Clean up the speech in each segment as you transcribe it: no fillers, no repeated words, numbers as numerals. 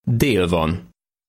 Dél van.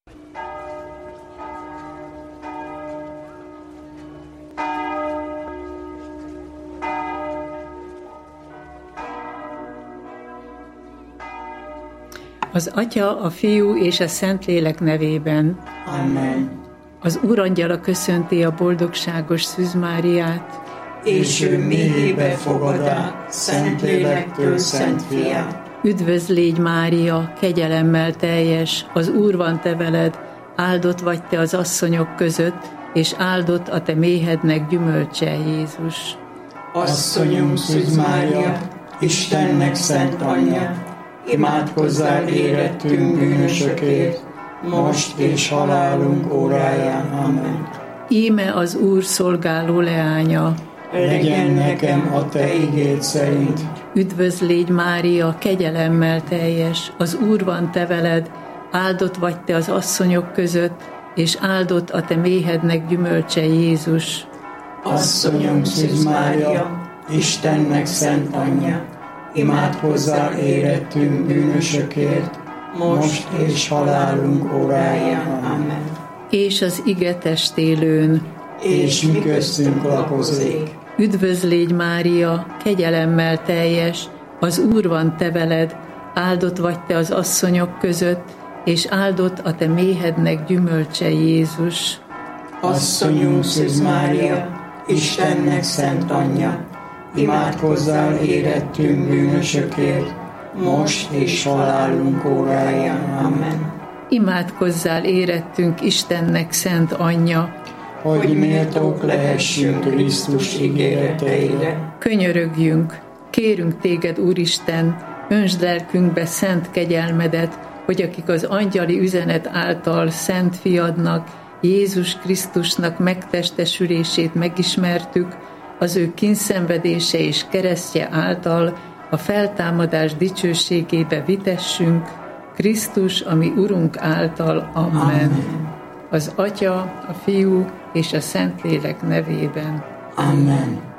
Az Atya, a Fiú és a Szentlélek nevében. Amen. Az Úrangyala köszönti a boldogságos Szűz Máriát, és ő méhébe fogadá Szentlélektől Szent Fiát. Üdvözl légy, Mária, kegyelemmel teljes, az Úr van te veled, áldott vagy te az asszonyok között, és áldott a te méhednek gyümölcse, Jézus. Asszonyunk Szűz Mária, Istennek szent anyja, imádkozzál érettünk bűnösökért, most és halálunk óráján. Amen. Íme az Úr szolgáló leánya, legyen nekem a te igéd szerint. Üdvözl légy, Mária, kegyelemmel teljes, az Úr van te veled, áldott vagy te az asszonyok között, és áldott a te méhednek gyümölcse, Jézus. Asszonyunk Szűz Mária, Istennek szent anyja, imádkozzál érettünk bűnösökért, most és halálunk óráján. Amen. És az ige testélőn, és mi köztünk lakozik. Üdvözl légy, Mária, kegyelemmel teljes, az Úr van te veled, áldott vagy te az asszonyok között, és áldott a te méhednek gyümölcse, Jézus. Asszonyunk Szűz Mária, Istennek szent anyja, imádkozzál érettünk bűnösökért, most és halálunk óráján. Amen. Imádkozzál érettünk Istennek szent anyja, hogy méltók lehessünk Krisztus ígéreteire. Könyörögjünk, kérünk téged, Úristen, öntsd lelkünkbe szent kegyelmedet, hogy akik az angyali üzenet által szent fiadnak, Jézus Krisztusnak megtestesülését megismertük, az ő kínszenvedése és keresztje által a feltámadás dicsőségébe vitessünk, Krisztus, ami Urunk által. Amen. Amen. Az Atya, a Fiú és a Szentlélek nevében. Amen.